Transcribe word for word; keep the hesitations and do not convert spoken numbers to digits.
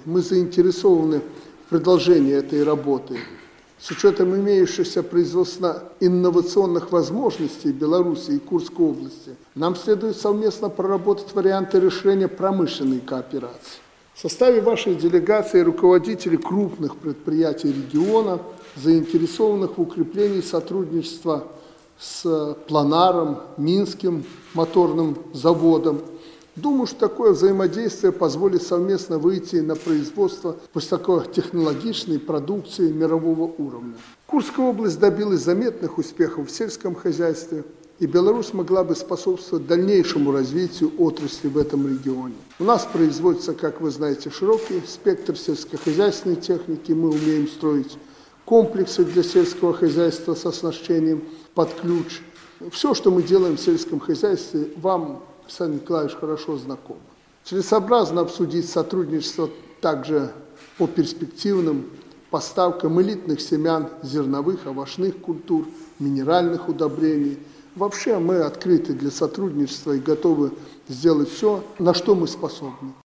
Мы заинтересованы в продолжении этой работы. С учетом имеющихся производственно-инновационных возможностей Беларуси и Курской области, нам следует совместно проработать варианты решения промышленной кооперации. В составе вашей делегации руководители крупных предприятий региона, заинтересованных в укреплении сотрудничества с Планаром, Минским моторным заводом. Думаю, что такое взаимодействие позволит совместно выйти на производство высокотехнологичной продукции мирового уровня. Курская область добилась заметных успехов в сельском хозяйстве, и Беларусь могла бы способствовать дальнейшему развитию отрасли в этом регионе. У нас производится, как вы знаете, широкий спектр сельскохозяйственной техники. Мы умеем строить комплексы для сельского хозяйства с оснащением под ключ. Все, что мы делаем в сельском хозяйстве, вам, Александр Николаевич, хорошо знакомо. Целесообразно обсудить сотрудничество также по перспективным поставкам элитных семян, зерновых, овощных культур, минеральных удобрений. Вообще мы открыты для сотрудничества и готовы сделать все, на что мы способны.